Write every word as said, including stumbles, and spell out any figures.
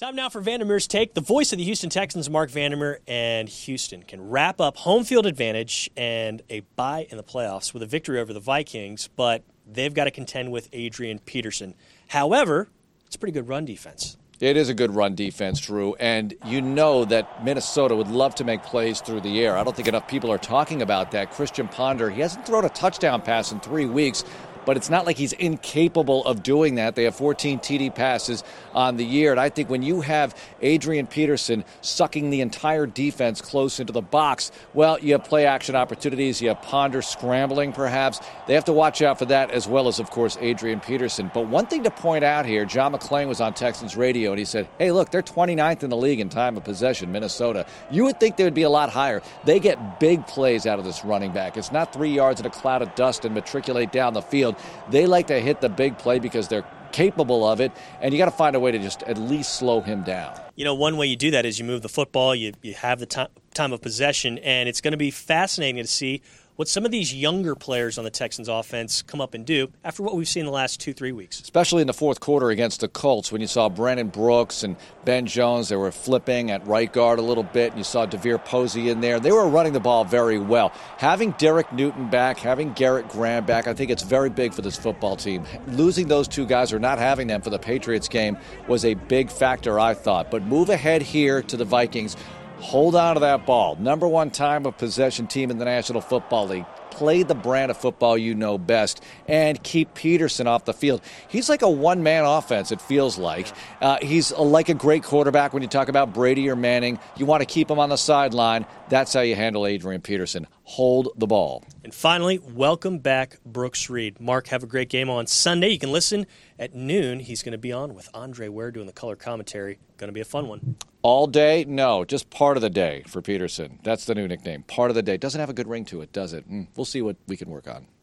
Time now for Vandermeer's Take. The voice of the Houston Texans, Mark Vandermeer, and Houston can wrap up home field advantage and a bye in the playoffs with a victory over the Vikings, but they've got to contend with Adrian Peterson. However, it's a pretty good run defense. It is a good run defense, Drew, and you know that Minnesota would love to make plays through the air. I don't think enough people are talking about that. Christian Ponder, he hasn't thrown a touchdown pass in three weeks, but it's not like he's incapable of doing that. They have fourteen T D passes on the year, and I think when you have Adrian Peterson sucking the entire defense close into the box, well, you have play-action opportunities, you have Ponder scrambling perhaps. They have to watch out for that as well as, of course, Adrian Peterson. But one thing to point out here, John McClain was on Texans radio, and he said, hey, look, they're twenty-ninth in the league in time of possession, Minnesota. You would think they would be a lot higher. They get big plays out of this running back. It's not three yards in a cloud of dust and matriculate down the field. They like to hit the big play because they're capable of it, and you got to find a way to just at least slow him down. You know, one way you do that is you move the football, you, you have the time, time of possession, and it's going to be fascinating to see what some of these younger players on the Texans offense come up and do after what we've seen the last two, three weeks. Especially in the fourth quarter against the Colts when you saw Brandon Brooks and Ben Jones. They were flipping at right guard a little bit, and you saw DeVere Posey in there. They were running the ball very well. Having Derek Newton back, having Garrett Graham back, I think it's very big for this football team. Losing those two guys or not having them for the Patriots game was a big factor, I thought. But move ahead here to the Vikings. Hold on to that ball. Number one time of possession team in the National Football League. Play the brand of football you know best and keep Peterson off the field. He's like a one-man offense, it feels like. Uh, he's like a great quarterback when you talk about Brady or Manning. You want to keep him on the sideline. That's how you handle Adrian Peterson. Hold the ball. And finally, welcome back Brooks Reed. Mark, have a great game on Sunday. You can listen at noon. He's going to be on with Andre Ware doing the color commentary. Going to be a fun one. All day? No, just part of the day for Peterson. That's the new nickname. Part of the day. Doesn't have a good ring to it, does it? Mm, we'll see what we can work on.